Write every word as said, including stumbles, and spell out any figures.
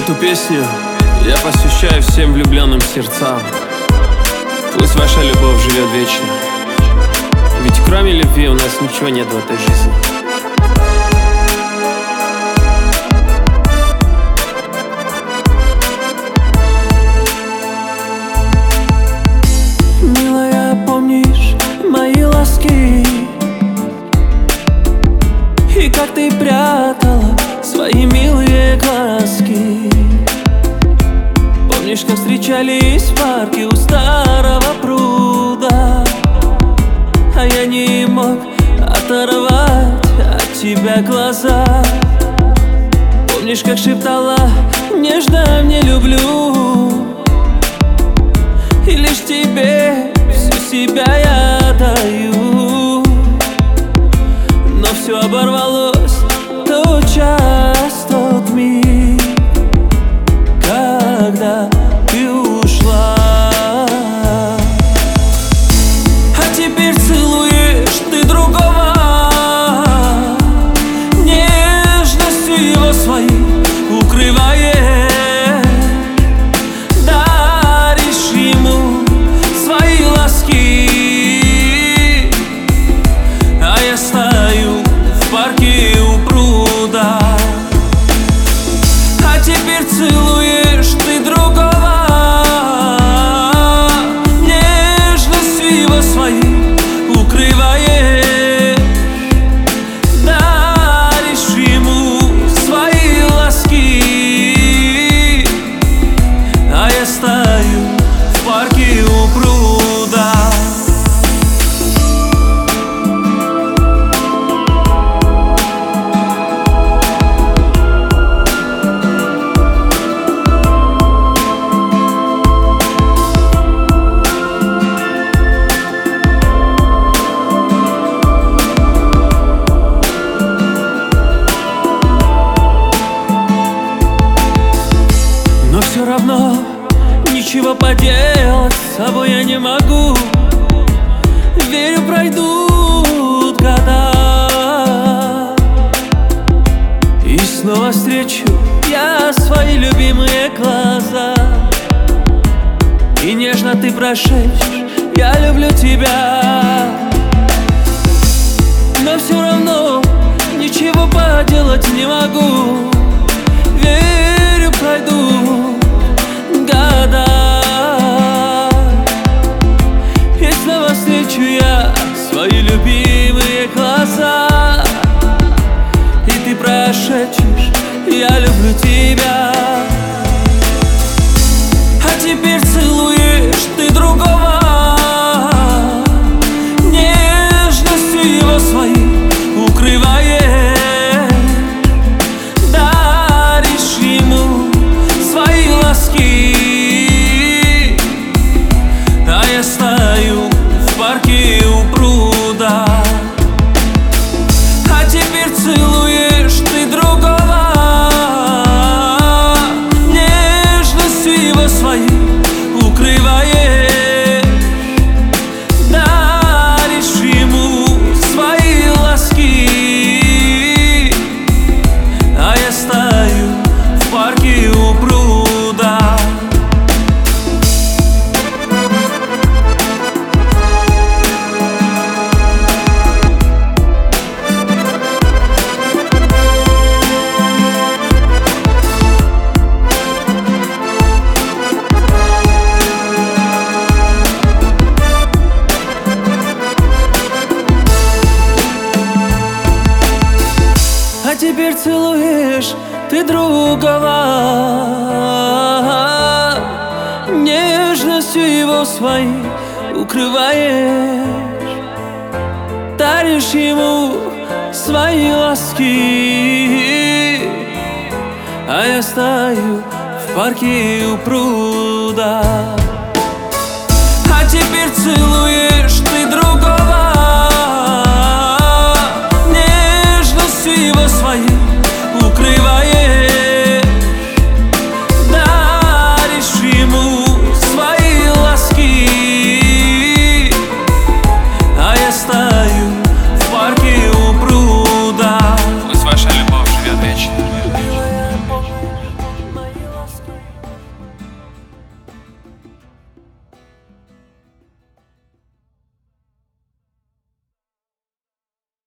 Эту песню я посвящаю всем влюбленным сердцам. Пусть ваша любовь живет вечно, ведь кроме любви у нас ничего нет в этой жизни. Милая, помнишь мои ласки? И как ты прятала свои милые глазки? Помнишь, как встречались в парке у старого пруда? А я не мог оторвать от тебя глаза. Помнишь, как шептала нежно «не люблю», и лишь тебе всю себя я даю. Но все оборвалось тот час, тот миг, когда ты ушла. А теперь целуешь ты другого, нежностью его своей укрываешь, даришь ему свои ласки. А я стою в парке у пруда. А теперь целуешь ты другого, нежностью его своей укрываешь, даришь ему свои ласки. А я стою в парке у пруда. Но все равно ничего поделать с собой я не могу. Верю, пройдут года, и снова встречу я свои любимые глаза. И нежно ты прошепчешь: я люблю тебя. Но все равно ничего поделать не могу. Верю, пройдут года, и снова встречу я свои любимые глаза. И ты прошепчешь: я люблю тебя. А теперь целуешь ты другого, нежностью его своей укрываешь, даришь ему свои ласки. А я стою в парке у пруда. А теперь целуешь ты другого, нежностью его своей укрываешь, даришь ему свои ласки. А я стою в парке у пруда. А теперь целуешь ты другого, нежностью его своей укрываешь, даришь ему свои ласки. А я стою в парке у пруда.